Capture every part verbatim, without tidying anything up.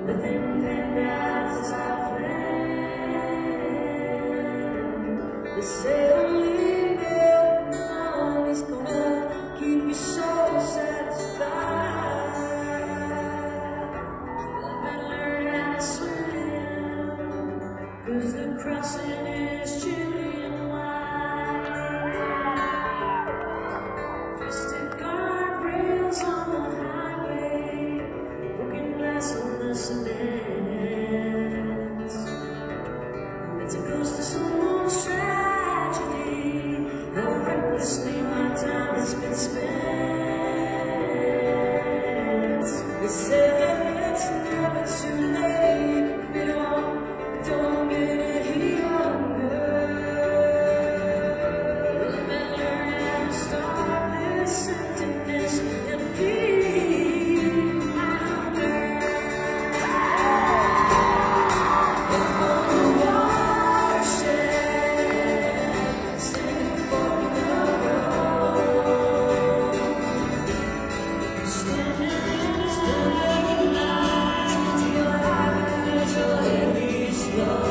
Nothing panned out as I planned. They say only better money's gonna keep your soul satisfied. Well, I better learn how to swim, 'cause the crossing is chilly and wide. Twisted guardrails on the highway, broken glass on the cement. It's a ghost of someone's tragedy, how recklessly my time has been spent. They say that it's never too late, but don't, don't get any younger. Let me learn how to start this emptiness and feed my hunger. Up on the watershed, standing for the road, standing in the starry night, your eyes are heavy slow.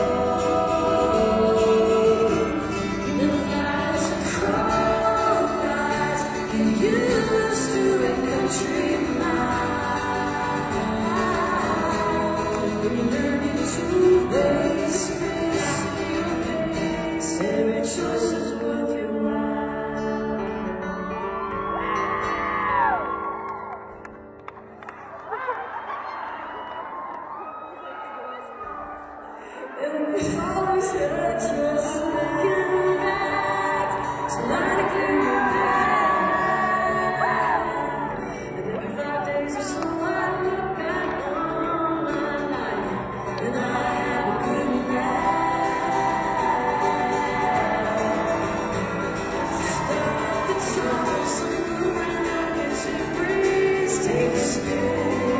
The flies and crow flies, get used to a country mile. When you're learning to face, face your face, every choice is worth your while. And we always had just looking back, tonight I clear your path. And every five days or so I look back on my life, and I have a good laugh. Stop the time, somewhere I can see breeze, take a spin.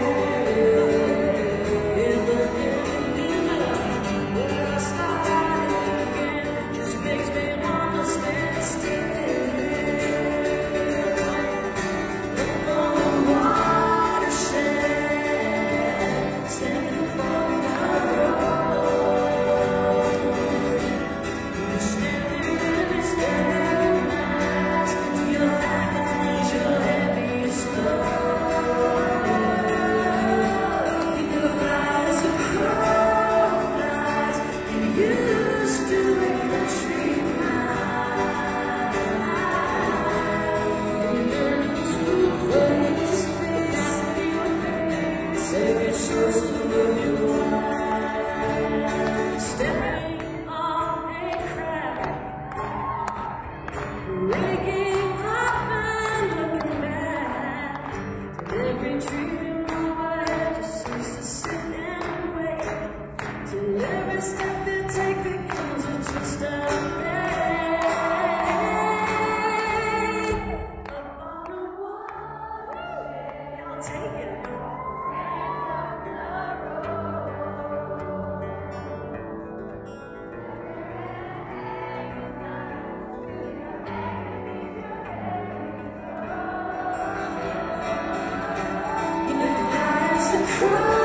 In the ending of where I started again, just makes me wanna stand still. Up on the watershed, standing for the road. You're standing in this damn mask, your eyes, your heaviest load. You fly as a crow flies, you're used to a country mile. You're learning to face, face your face, every choice is worth your while. Stepping on a crack, waking up and looking back. Every dream overhead just seems to sit and wait, till every step you take becomes a twist of fate. Up on the watershed, I'll take it. You know, as the crow